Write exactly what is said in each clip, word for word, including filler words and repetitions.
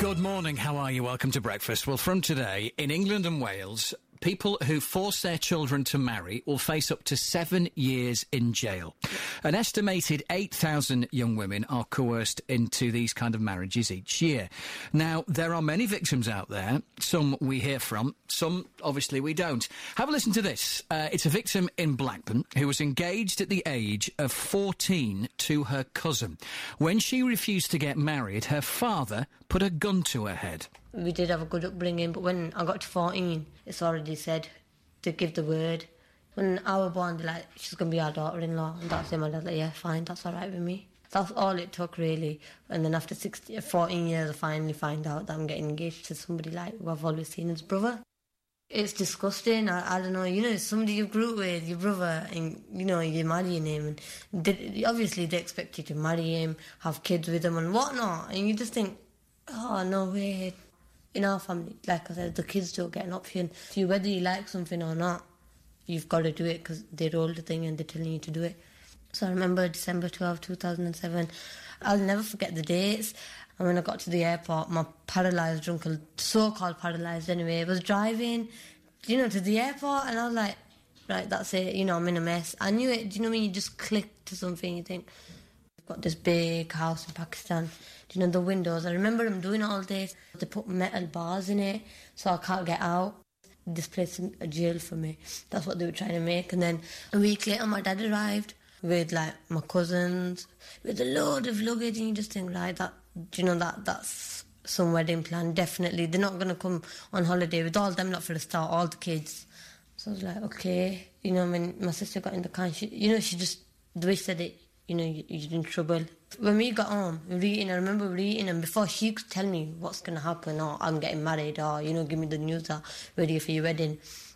Good morning, how are you? Welcome to breakfast. Well, from today, in England and Wales, people who force their children to marry will face up to seven years in jail. An estimated eight thousand young women are coerced into these kind of marriages each year. Now, there are many victims out there. Some we hear from, some obviously we don't. Have a listen to this. Uh, it's a victim in Blackburn who was engaged at the age of fourteen to her cousin. When she refused to get married, her father put a gun to her head. We did have a good upbringing, but when I got to fourteen, it's already said to give the word. When I was born, they're like, she's going to be our daughter-in-law, and that's it. My dad's like, yeah, fine, that's all right with me. That's all it took, really. And then after sixteen, fourteen years, I finally find out that I'm getting engaged to somebody like who I've always seen as brother. It's disgusting. I, I don't know, you know, somebody you grew up with, your brother, and, you know, you're marrying him, and they, obviously they expect you to marry him, have kids with him and whatnot, and you just think, oh, no way. In our family, like I said, the kids don't get an option. So whether you like something or not, you've got to do it because they rolled the thing and they're telling you to do it. So I remember December twelfth, two thousand seven. I'll never forget the dates. And when I got to the airport, my paralysed uncle, so-called paralysed anyway, was driving, you know, to the airport, and I was like, right, that's it, you know, I'm in a mess. I knew it. Do you know when you just click to something, you think, I've got this big house in Pakistan. Do you know, the windows, I remember them doing all this. They put metal bars in it, so I can't get out. This place is a jail for me. That's what they were trying to make. And then a week later, my dad arrived with, like, my cousins, with a load of luggage, and you just think, right, that, do you know, that that's some wedding plan, definitely. They're not going to come on holiday with all them, not for a start, all the kids. So I was like, okay. You know, when my sister got in the car, she, you know, she just, the way she said it, you know, you, you're in trouble. When we got home, we were eating, I remember we were eating, and before she could tell me what's going to happen, or I'm getting married, or, you know, give me the news, or ready for your wedding,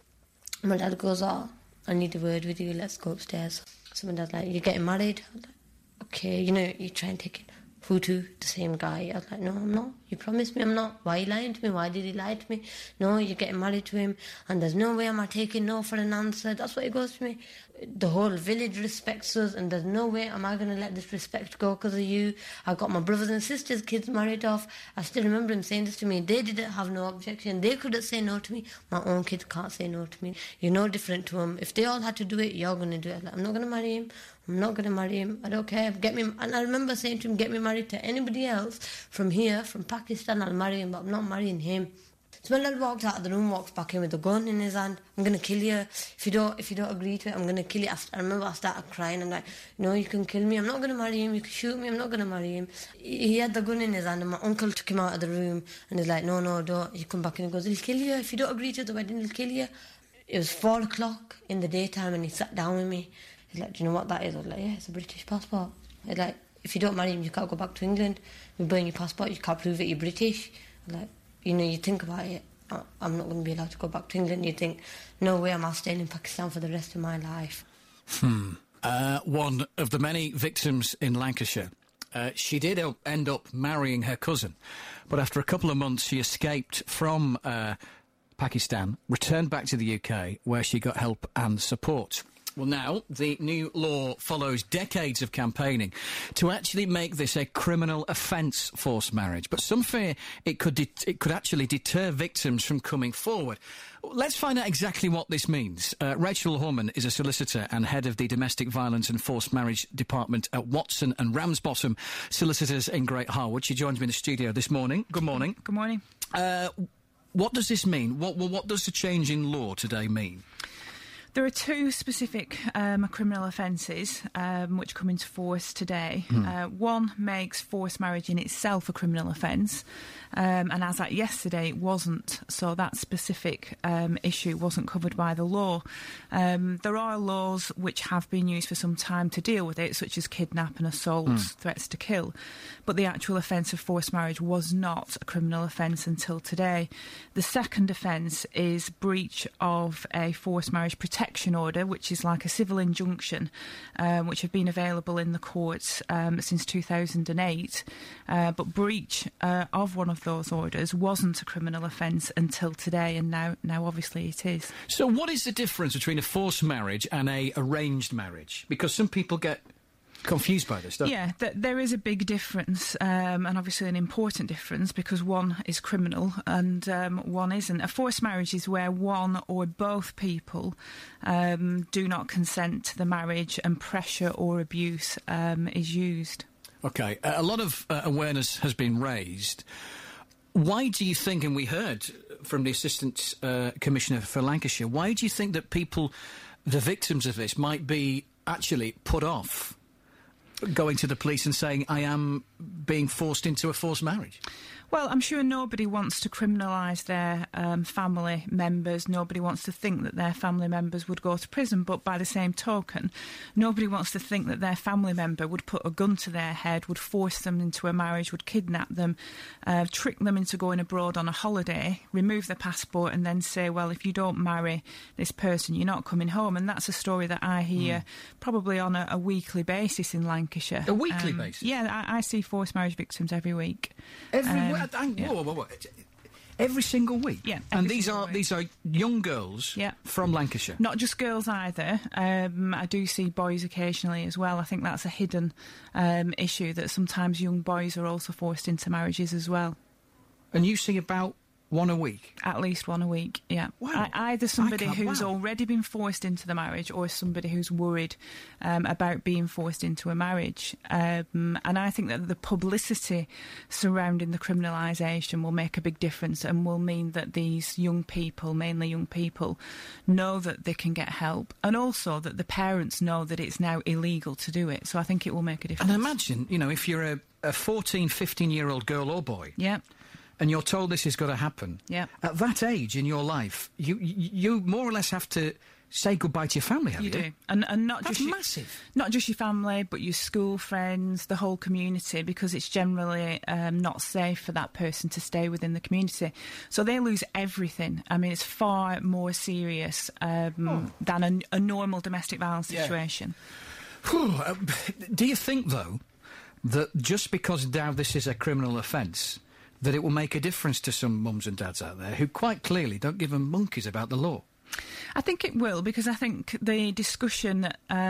my dad goes, oh, I need a word with you, let's go upstairs. So my dad's like, you're getting married? I was like, okay, you know, you try and take it. Who to? The same guy. I was like, no, I'm not. You promised me I'm not. Why are you lying to me? Why did he lie to me? No, you're getting married to him, and there's no way am I taking no for an answer. That's what he goes to me. The whole village respects us, and there's no way am I going to let this respect go because of you. I got my brothers and sisters' kids married off. I still remember him saying this to me. They didn't have no objection. They couldn't say no to me. My own kids can't say no to me. You're no different to them. If they all had to do it, you're going to do it. Like, I'm not going to marry him. I'm not going to marry him. I don't care. Get me. And I remember saying to him, get me married to anybody else from here, from Pakistan, I'll marry him, but I'm not marrying him. So when dad walked out of the room, walks back in with a gun in his hand. I'm going to kill you. If you don't if you don't agree to it, I'm going to kill you. I remember I started crying. I'm like, no, you can kill me. I'm not going to marry him. You can shoot me. I'm not going to marry him. He had the gun in his hand, and my uncle took him out of the room, and he's like, no, no, don't. He come back and he goes, he'll kill you. If you don't agree to the wedding, he'll kill you. It was four o'clock in the daytime, and he sat down with me. He's like, do you know what that is? I was like, yeah, it's a British passport. He's like, if you don't marry him, you can't go back to England. We burn your passport, you can't prove it, you're British. Like, you know, you think about it, I'm not going to be allowed to go back to England. You think, no way am I staying in Pakistan for the rest of my life. Hmm. Uh, one of the many victims in Lancashire. Uh, she did end up marrying her cousin, but after a couple of months she escaped from uh, Pakistan, returned back to the U K, where she got help and support. Well, now, the new law follows decades of campaigning to actually make this a criminal offence, forced marriage. But some fear it could det- it could actually deter victims from coming forward. Let's find out exactly what this means. Uh, Rachel Horman is a solicitor and head of the Domestic Violence and Forced Marriage Department at Watson and Ramsbottom Solicitors in Great Harwood. She joins me in the studio this morning. Good morning. Good morning. Uh, what does this mean? What, well, what does the change in law today mean? There are two specific um, criminal offences um, which come into force today. Mm. Uh, one makes forced marriage in itself a criminal offence, um, and as at yesterday it wasn't, so that specific um, issue wasn't covered by the law. Um, there are laws which have been used for some time to deal with it, such as kidnap and assault, mm. threats to kill, but the actual offence of forced marriage was not a criminal offence until today. The second offence is breach of a forced marriage protection order, which is like a civil injunction, um, which have been available in the courts um, since two thousand eight, uh, but breach uh, of one of those orders wasn't a criminal offence until today, and now, now obviously it is. So what is the difference between a forced marriage and a arranged marriage? Because some people get confused by this, don't Yeah, th- there is a big difference, um, and obviously an important difference, because one is criminal and um, one isn't. A forced marriage is where one or both people um, do not consent to the marriage and pressure or abuse um, is used. OK, uh, a lot of uh, awareness has been raised. Why do you think, and we heard from the Assistant uh, Commissioner for Lancashire, why do you think that people, the victims of this, might be actually put off going to the police and saying, I am being forced into a forced marriage? Well, I'm sure nobody wants to criminalise their um, family members. Nobody wants to think that their family members would go to prison. But by the same token, nobody wants to think that their family member would put a gun to their head, would force them into a marriage, would kidnap them, uh, trick them into going abroad on a holiday, remove their passport and then say, well, if you don't marry this person, you're not coming home. And that's a story that I hear mm. probably on a, a weekly basis in Lancashire. A weekly um, basis? Yeah, I, I see forced marriage victims every week. Every Um, week? Yeah. Whoa, whoa, whoa. Every single week? Yeah. And these are week. these are young girls yeah. from Lancashire? Not just girls either. Um, I do see boys occasionally as well. I think that's a hidden um, issue, that sometimes young boys are also forced into marriages as well. And you see about one a week? At least one a week, yeah. Wow. I, either somebody who's wow. already been forced into the marriage or somebody who's worried um, about being forced into a marriage. Um, and I think that the publicity surrounding the criminalisation will make a big difference and will mean that these young people, mainly young people, know that they can get help, and also that the parents know that it's now illegal to do it. So I think it will make a difference. And imagine, you know, if you're a, a fourteen, fifteen-year-old girl or boy... Yeah. And you're told this has got to happen. Yeah. At that age in your life, you you, you more or less have to say goodbye to your family, have you? You do. And, and not That's just your, massive. Not just your family, but your school friends, the whole community, because it's generally um, not safe for that person to stay within the community. So they lose everything. I mean, it's far more serious um, oh. than a, a normal domestic violence yeah. situation. uh, do you think, though, that just because now this is a criminal offence, that it will make a difference to some mums and dads out there who quite clearly don't give a monkeys about the law? I think it will, because I think the discussion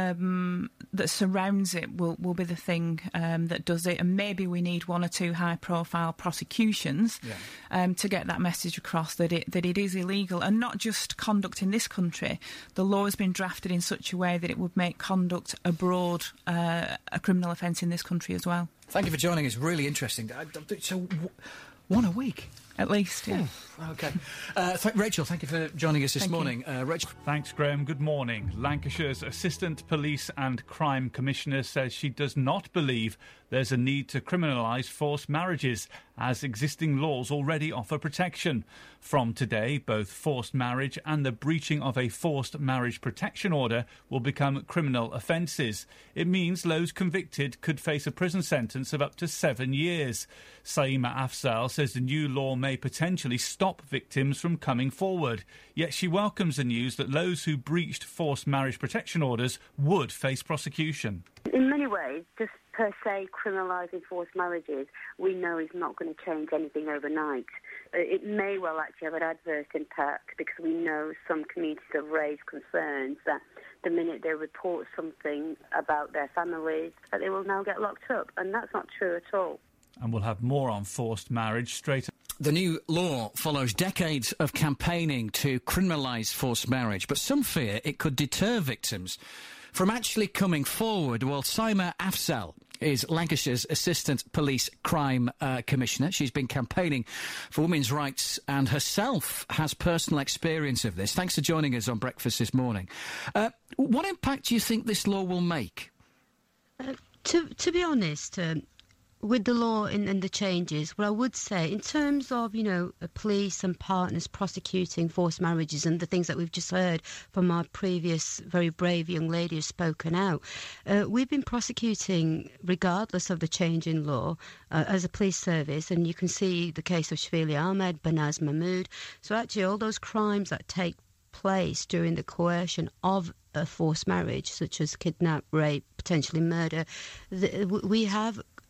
um, that surrounds it will, will be the thing um, that does it, and maybe we need one or two high-profile prosecutions yeah. um, to get that message across that it, that it is illegal, and not just conduct in this country. The law has been drafted in such a way that it would make conduct abroad uh, a criminal offence in this country as well. Thank you for joining us. Really interesting. So, w- one a week? At least, yeah. Ooh, OK. Uh, th- Rachel, thank you for joining us this thank morning. Uh, Rachel. Thanks, Graham. Good morning. Lancashire's Assistant Police and Crime Commissioner says she does not believe there's a need to criminalise forced marriages, as existing laws already offer protection. From today, both forced marriage and the breaching of a forced marriage protection order will become criminal offences. It means those convicted could face a prison sentence of up to seven years. Saima Afzal says the new law may potentially stop victims from coming forward. Yet she welcomes the news that those who breached forced marriage protection orders would face prosecution. In many ways, just per se criminalising forced marriages, we know is not going to change anything overnight. It may well actually have an adverse impact, because we know some communities have raised concerns that the minute they report something about their families, that they will now get locked up, and that's not true at all. And we'll have more on forced marriage straight. The new law follows decades of campaigning to criminalise forced marriage, but some fear it could deter victims from actually coming forward. Well, Saima Afzal is Lancashire's Assistant Police Crime uh, Commissioner. She's been campaigning for women's rights and herself has personal experience of this. Thanks for joining us on Breakfast this morning. Uh, what impact do you think this law will make? Uh, to, to be honest, um, with the law and, and the changes, what I would say, in terms of, you know, police and partners prosecuting forced marriages and the things that we've just heard from our previous very brave young lady who's spoken out, uh, we've been prosecuting regardless of the change in law uh, as a police service, and you can see the case of Shafili Ahmed, Banaz Mahmood. So actually all those crimes that take place during the coercion of a forced marriage, such as kidnap, rape, potentially murder, the, we have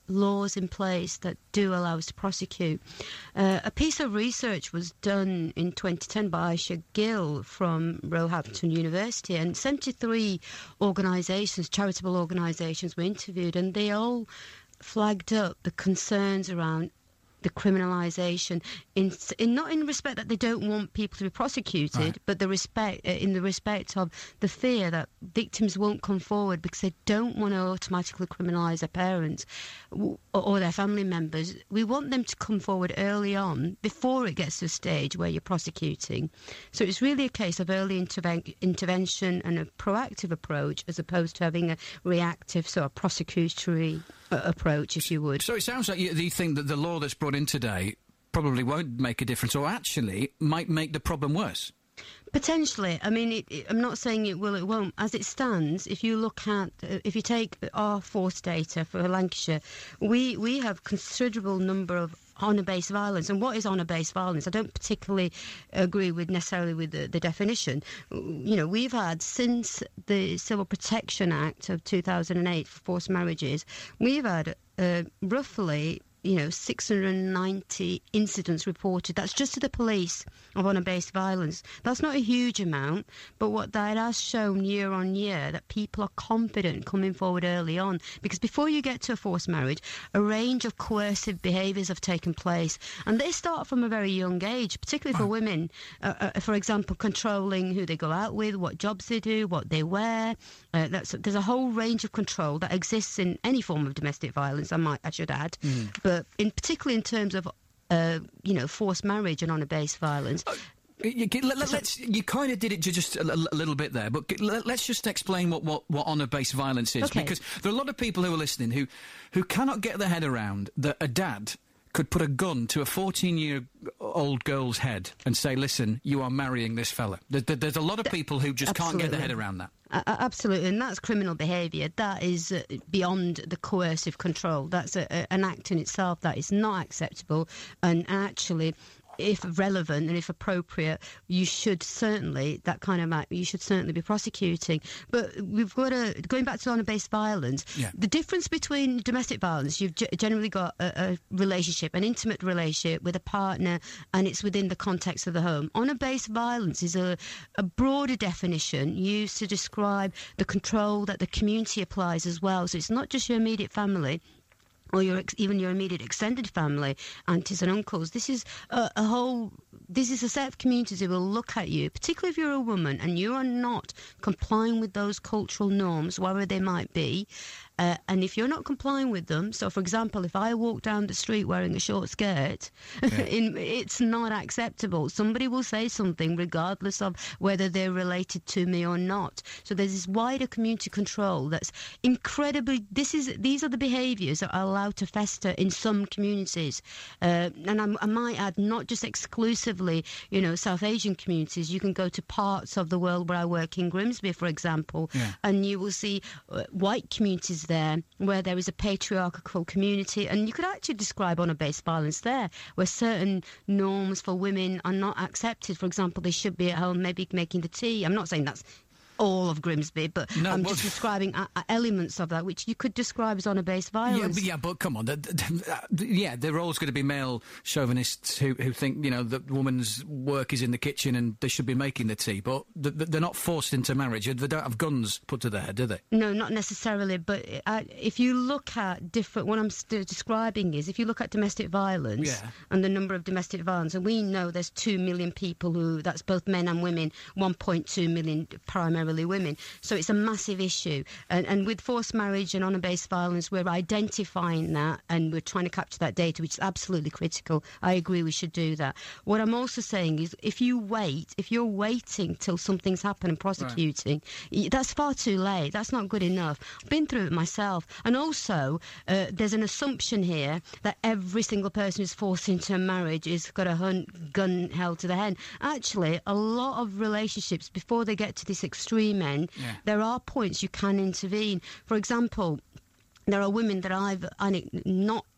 laws in place that do allow us to prosecute. Uh, a piece of research was done in twenty ten by Aisha Gill from Roehampton University, and seventy-three organisations, charitable organisations, were interviewed, and they all flagged up the concerns around the criminalisation, in, in not in respect that they don't want people to be prosecuted, right, but the respect uh, in the respect of the fear that victims won't come forward because they don't want to automatically criminalise their parents or, or their family members. We want them to come forward early on before it gets to a stage where you're prosecuting. So it's really a case of early interven- intervention and a proactive approach as opposed to having a reactive sort of prosecutory uh, approach, if you would. So it sounds like you, you think that the law that's brought in today probably won't make a difference, or actually might make the problem worse. Potentially. I mean, it, it, I'm not saying it will, it won't. As it stands, if you look at, uh, if you take our force data for Lancashire, we, we have considerable number of honour-based violence. And what is honour-based violence? I don't particularly agree with necessarily with the, the definition. You know, we've had, since the Civil Protection Act of two thousand eight for forced marriages, we've had uh, roughly, you know, six hundred ninety incidents reported. That's just to the police of honour-based violence. That's not a huge amount, but what that has shown year on year, that people are confident coming forward early on. Because before you get to a forced marriage, a range of coercive behaviours have taken place. And they start from a very young age, particularly for women. Uh, uh, for example, controlling who they go out with, what jobs they do, what they wear. Uh, that's, there's a whole range of control that exists in any form of domestic violence, I might, I should add. Mm. But in particularly in terms of, uh, you know, forced marriage and honour-based violence. Uh, you, let, let, let's, you kind of did it just a, a little bit there, but let, let's just explain what, what, what honour-based violence is, okay. Because there are a lot of people who are listening who, who cannot get their head around that a dad could put a gun to a fourteen-year-old girl's head and say, listen, you are marrying this fella. There, there, there's a lot of people who just Absolutely. can't get their head around that. Uh, absolutely, and that's criminal behaviour. That is uh, beyond the coercive control. That's a, a, an act in itself that is not acceptable, and actually, if relevant and if appropriate, you should certainly, that kind of act, you should certainly be prosecuting. But we've got to, going back to honour-based violence, yeah. the difference between domestic violence, you've g- generally got a, a relationship, an intimate relationship with a partner, and it's within the context of the home. Honour-based violence is a, a broader definition used to describe the control that the community applies as well. So it's not just your immediate family, or your ex- even your immediate extended family, aunties and uncles. This is a, a whole... This is a set of communities who will look at you, particularly if you're a woman and you are not complying with those cultural norms, whatever they might be. Uh, and if you're not complying with them, so for example, if I walk down the street wearing a short skirt, yeah. in, it's not acceptable. Somebody will say something regardless of whether they're related to me or not. So there's this wider community control that's incredibly... This is These are the behaviours that are allowed to fester in some communities. Uh, and I, I might add, not just exclusively, you know, South Asian communities. You can go to parts of the world where I work in Grimsby, for example, yeah. and you will see uh, white communities there where there is a patriarchal community, and you could actually describe honour-based violence there, where certain norms for women are not accepted. For example, they should be at home maybe making the tea. I'm not saying that's all of Grimsby, but no, I'm well, just describing a- a elements of that which you could describe as honour-based violence. Yeah, but, yeah, but come on. The, the, the, yeah, there are always going to be male chauvinists who, who think, you know, that woman's work is in the kitchen and they should be making the tea, but the, the, they're not forced into marriage. They don't have guns put to their head, do they? No, not necessarily, but uh, if you look at different... What I'm st- describing is, if you look at domestic violence yeah. and the number of domestic violence, and we know there's two million people who... That's both men and women, one point two million primarily women. So it's a massive issue. And, and with forced marriage and honour-based violence, we're identifying that and we're trying to capture that data, which is absolutely critical. I agree we should do that. What I'm also saying is, if you wait, if you're waiting till something's happened and prosecuting, right. that's far too late. That's not good enough. I've been through it myself. And also, uh, there's an assumption here that every single person who's forced into a marriage has got a hun- gun held to the head. Actually, a lot of relationships, before they get to this extreme end, yeah. there are points you can intervene. For example, there are women that I've, I not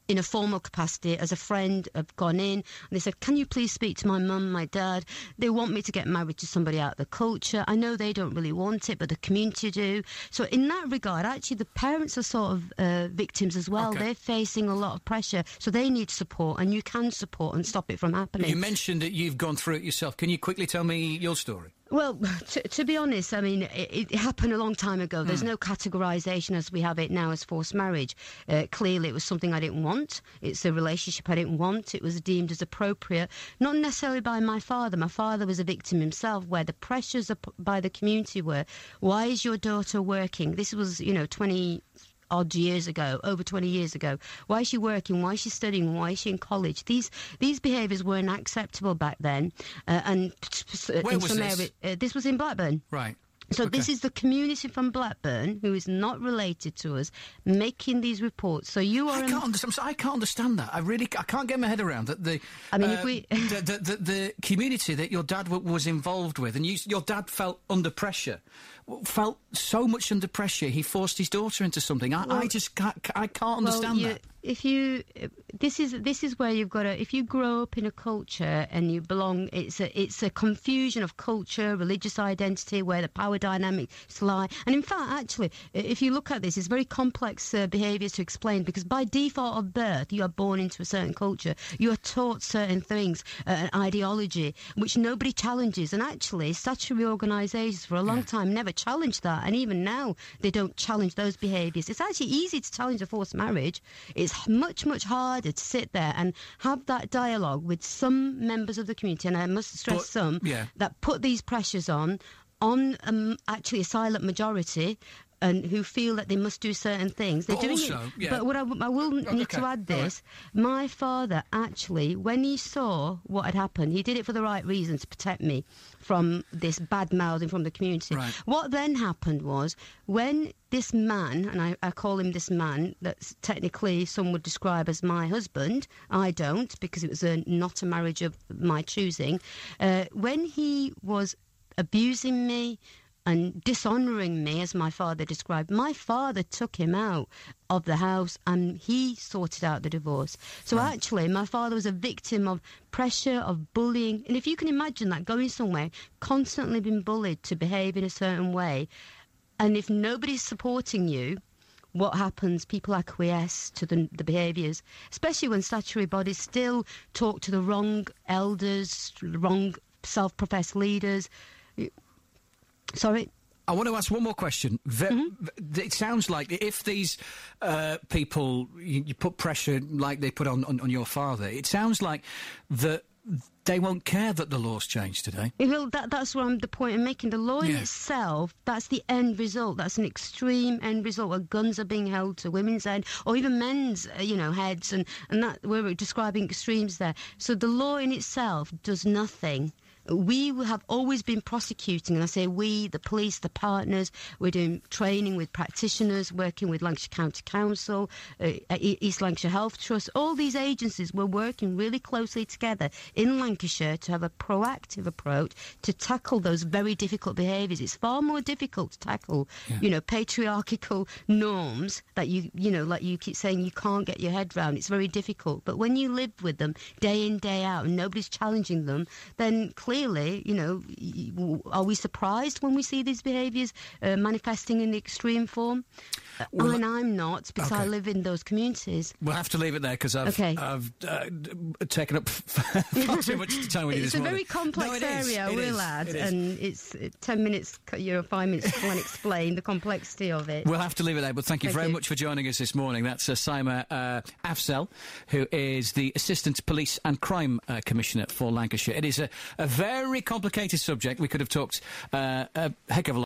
in a formal capacity as a friend, have gone in and they said, can you please speak to my mum, my dad? They want me to get married to somebody out of the culture. I know they don't really want it, but the community do. So in that regard, actually, the parents are sort of uh, victims as well. Okay. They're facing a lot of pressure, so they need support, and you can support and stop it from happening. You mentioned that you've gone through it yourself. Can you quickly tell me your story? Well, to, to be honest, I mean, it, it happened a long time ago. There's mm. no categorisation as we have it now as forced marriage. Uh, clearly, it was something I didn't want. It's a relationship I didn't want. It was deemed as appropriate, not necessarily by my father. My father was a victim himself, where the pressures by the community were, why is your daughter working? This was, you know, twenty odd years ago, over twenty years ago. Why is she working? Why is she studying? Why is she in college? These these behaviours weren't acceptable back then. Uh, and Where in was some this? Area, uh, this was in Blackburn. Right. So okay. this is the community from Blackburn, who is not related to us, making these reports. So you are... I can't, understand, I can't understand that. I really I can't get my head around that. The, I mean, uh, if we... the, the, the, the community that your dad w- was involved with, and you, your dad felt under pressure, felt so much under pressure, he forced his daughter into something. I, well, I just can't, I can't understand well, you, that. If you... This is this is where you've got to... If you grow up in a culture and you belong... It's a, it's a confusion of culture, religious identity, where the power dynamics lie. And in fact, actually, if you look at this, it's very complex uh, behaviours to explain, because by default of birth, you are born into a certain culture. You are taught certain things, uh, an ideology, which nobody challenges. And actually, statutory organisations for a long yeah. time never challenged that. And even now, they don't challenge those behaviours. It's actually easy to challenge a forced marriage. It's much, much harder to sit there and have that dialogue with some members of the community, and I must stress but, some, yeah. that put these pressures on, on um, actually a silent majority, and who feel that they must do certain things. They're but doing also, it. Yeah. But what I, I will okay. need to add this, right. my father actually, when he saw what had happened, he did it for the right reasons, to protect me from this bad mouthing from the community. Right. What then happened was, when this man, and I, I call him this man, that's technically some would describe as my husband, I don't, because it was a, not a marriage of my choosing, uh, when he was abusing me and dishonouring me, as my father described, my father took him out of the house and he sorted out the divorce. So right. actually, my father was a victim of pressure, of bullying. And if you can imagine that, going somewhere, constantly being bullied to behave in a certain way, and if nobody's supporting you, what happens? People acquiesce to the, the behaviours, especially when statutory bodies still talk to the wrong elders, wrong self-professed leaders. Sorry? I want to ask one more question. Ve- mm-hmm. It sounds like if these uh, people, you, you put pressure like they put on, on, on your father, it sounds like that they won't care that the law's changed today. Well, that, that's what I'm the point I'm making. The law in yeah. itself, that's the end result. That's an extreme end result where guns are being held to women's head or even men's, uh, you know, heads, and, and that we're describing extremes there. So the law in itself does nothing. We have always been prosecuting, and I say we, the police, the partners. We're doing training with practitioners, working with Lancashire County Council, uh, East Lancashire Health Trust. All these agencies were working really closely together in Lancashire to have a proactive approach to tackle those very difficult behaviours. It's far more difficult to tackle, yeah. you know, patriarchal norms that you, you know, like you keep saying you can't get your head round. It's very difficult. But when you live with them day in, day out, and nobody's challenging them, then clearly Clearly, you know, are we surprised when we see these behaviours uh, manifesting in the extreme form? Well, and I'm not, because okay. I live in those communities. We'll have to leave it there, because I've, okay. I've uh, taken up far too much time with you this morning. It's a morning. very complex no, area, I will add, and it's uh, ten minutes, you know, five minutes to and explain the complexity of it. We'll have to leave it there, but thank you thank very you. much for joining us this morning. That's uh, Saima uh, Afzal, who is the Assistant Police and Crime uh, Commissioner for Lancashire. It is a, a very complicated subject. We could have talked uh, a heck of a lot.